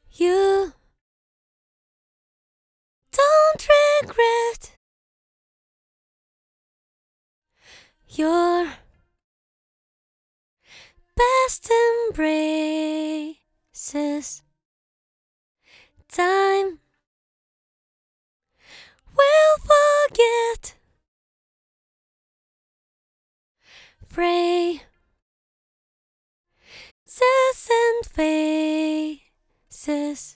You don't regret your best embraces. Time will forget phrases and faces.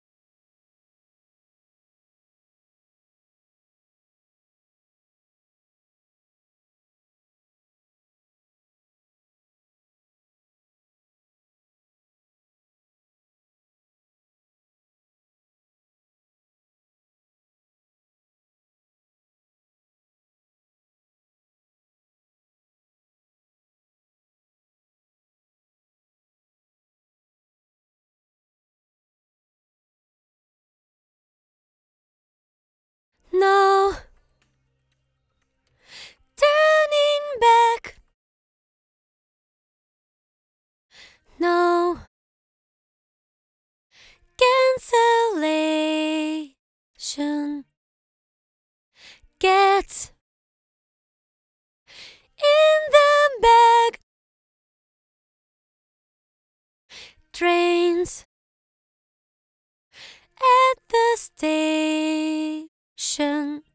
No turning back. No cancellation. Get in the bag. Trains at the station.